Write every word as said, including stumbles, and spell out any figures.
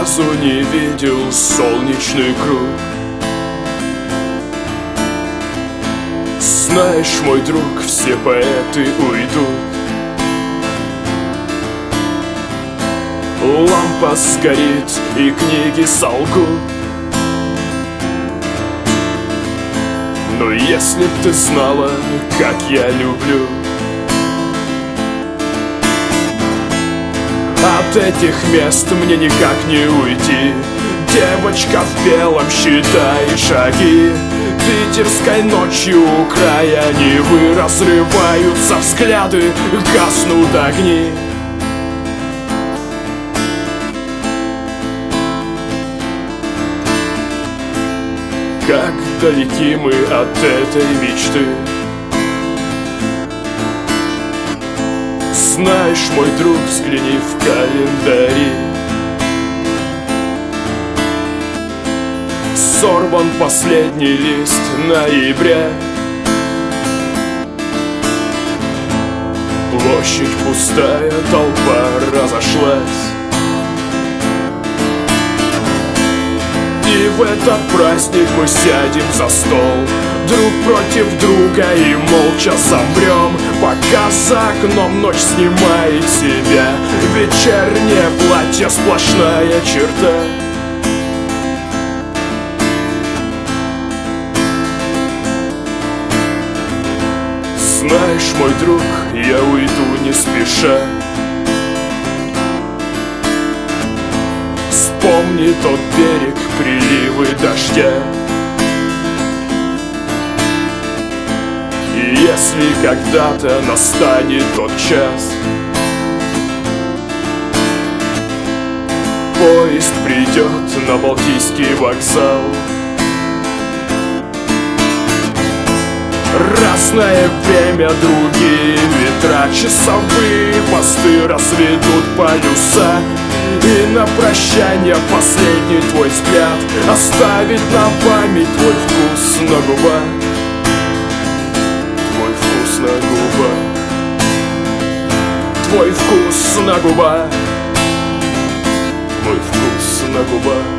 разу не видел солнечный круг. Знаешь, мой друг, все поэты уйдут, лампа сгорит и книги солгут. Но если б ты знала, как я люблю, от этих мест мне никак не уйти. Девочка в белом, считай шаги. Питерской ночью у края Невы разрываются взгляды, гаснут огни. Как далеки мы от этой мечты. Знаешь, мой друг, взгляни в календари. Сорван последний лист ноября. Площадь пустая, толпа разошлась. И в этот праздник мы сядем за стол, друг против друга, и молча замрем, пока за окном ночь снимает себя. Вечернее платье, сплошная черта. Знаешь, мой друг, я уйду не спеша. Вспомни тот берег, приливы дождя. И если когда-то настанет тот час, поезд придет на Балтийский вокзал. Разное время, другие ветра, часовые посты разведут полюса. И на прощание последний твой взгляд оставит на память твой вкус на губах. Твой вкус на губах. Твой вкус на губах. Твой вкус на губах.